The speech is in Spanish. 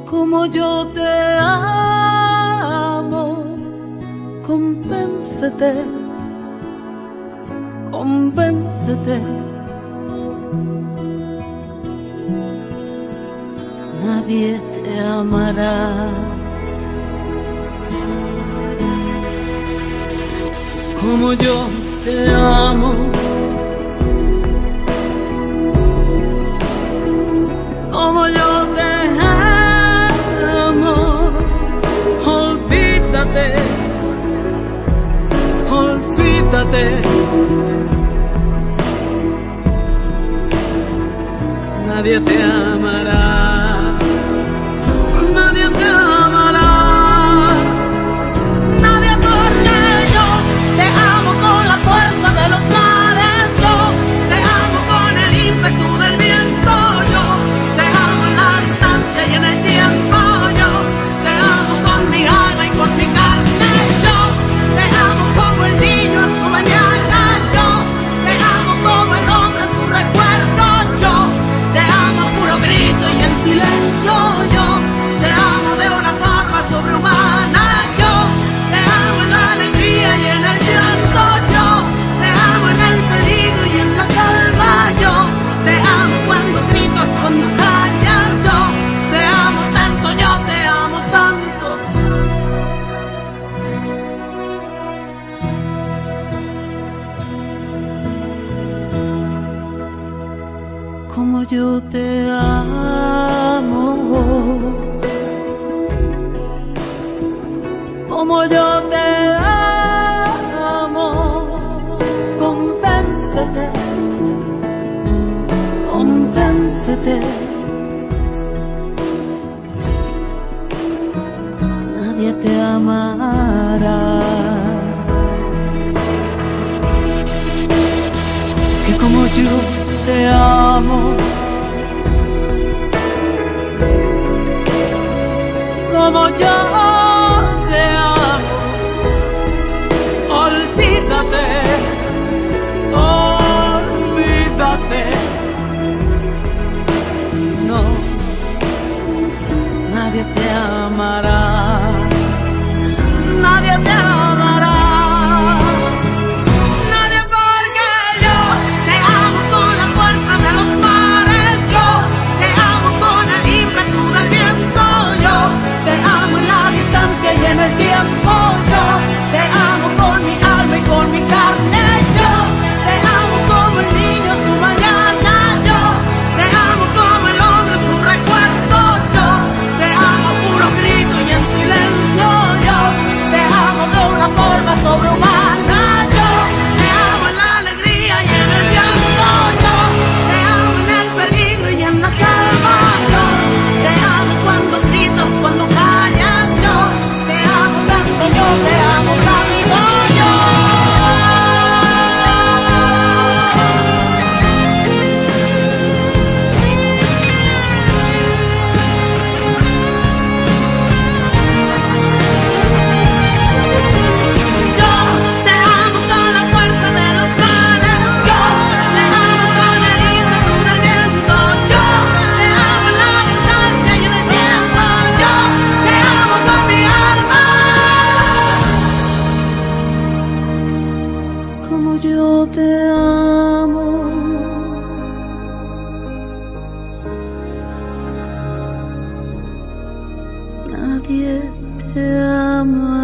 como yo te amo. Convéncete, convéncete. Nadie te amará como yo te amo. Como yo te amo. Olvídate, olvídate. Nadie te amará. Nadie te amará. Nadie, porque yo te amo con la fuerza de los mares. Yo te amo con el ímpetu del viento. Yo te amo en la distancia y en el tiempo. Yo te amo con mi alma y con mi carne. Yo te amo como el niño en su mañana. Yo te amo como el hombre en su recuerdo. Yo te amo a puro grito y en silencio. Yo te amo de una forma sobrehumana. Yo te amo en la alegría y en el llanto. Yo te amo en el peligro y en la calma. Yo te amo cuando gritas, cuando callas. Yo te amo tanto, yo te amo tanto. Como yo te amo. Como yo te amo. Convéncete, convéncete. Nadie te amará. Que como yo te amo. Como yo te amo. Olvídate, olvídate. No, nadie te amará. Nadie te amará. Nadie, porque yo te amo con la fuerza de los mares. Yo te amo con el ímpetu del viento. Yo te amo en la distancia y en el tiempo. Yo te amo con mi alma y con mi carne. Yo te amo como el niño en su mañana. Yo te amo como el hombre en su recuerdo. Yo te amo a puro grito y en silencio. Yo te amo de una forma sobrehumana. Yo te amo en la alegría y en el llanto. Yo te amo en el peligro y en la calma. Yo te amo cuando gritas, cuando callas. Yo te amo tanto, yo te amo tanto. Yo te amo con la fuerza de los mares. Yo te amo con el ímpetu del viento. Yo te amo en la distancia y en el tiempo. Yo te amo con mi alma. Como yo te amo. Nadie te ama.